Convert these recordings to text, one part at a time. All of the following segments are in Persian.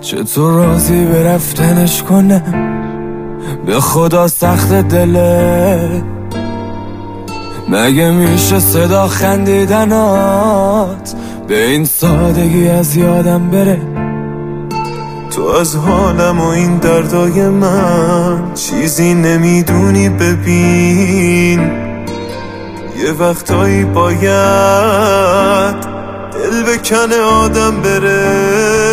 چطور راضی به رفتنش کنم؟ به خدا سخت دله، مگه میشه صدا خندیدنات به این سادگی از یادم بره؟ تو از حالم و این دردای من چیزی نمیدونی. ببین یه وقتایی باید دل بکنه آدم بره.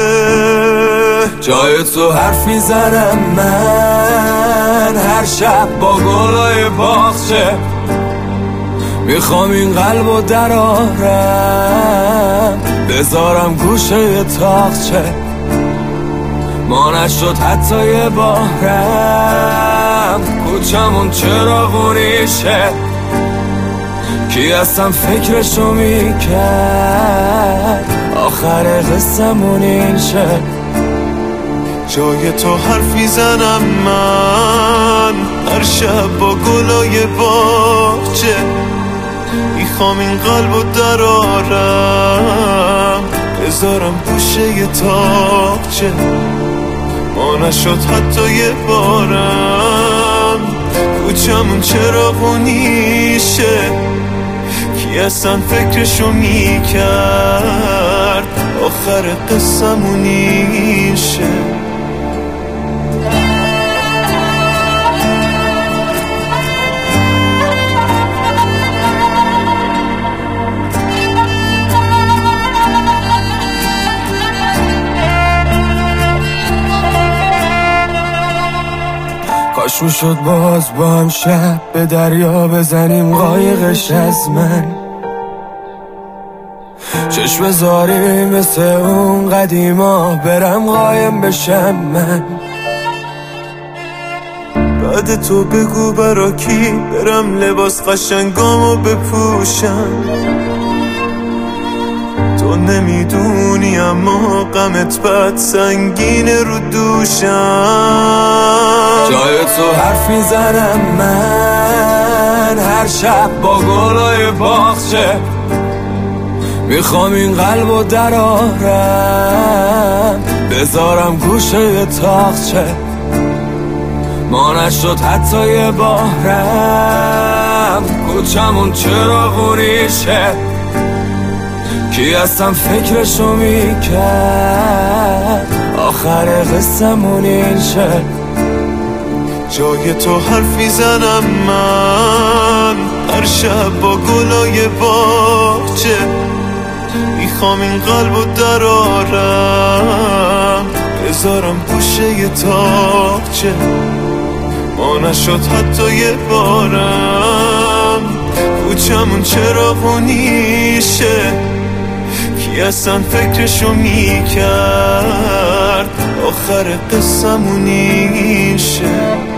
جای تو حرف میزنم من هر شب با گلای باغچه، میخوام این قلبو درارم بذارم گوشه یه تاقچه. ما نشد حتی یه بارم کوچمون چراغونیشه، کی اصلا فکرشو میکرد آخر قصمون این شه. جای تو حرف میزنم من هر شب با گلای باغچه، میخوام این قلبو درارم بذارم گوشه یه تاقچه. ما نشد حتی یه بارم کوچمون چراغونیشه، کی اصلا فکرشو میکرد آخر قصمون این شه. کاش میشد باز با هم شب به دریا بزنیم قایقش از من، چشم زاری مثل اون قدیما برم قایم بشم من. بعد تو بگو برا کی برم لباس قشنگامو بپوشم. تو نمیدونی اما غمت بد سنگینه رو دوشم. جای تو حرف میزنم من هر شب با گلای باغچه، میخوام این قلبو درارم بذارم گوشه یه تاقچه. ما نشد حتی یه بارم کوچمون چراغونیشه، کی اصلا فکرشو میکرد آخر قصمون این شه. جای تو حرف میزنم من هر شب با گلای باغچه، میخوام این قلبو درارم بذارم گوشه یه تاقچه. ما نشد حتی یه بارم کوچمون چراغونیشه، کی اصلا فکرشو میکرد آخر قصمون این شه.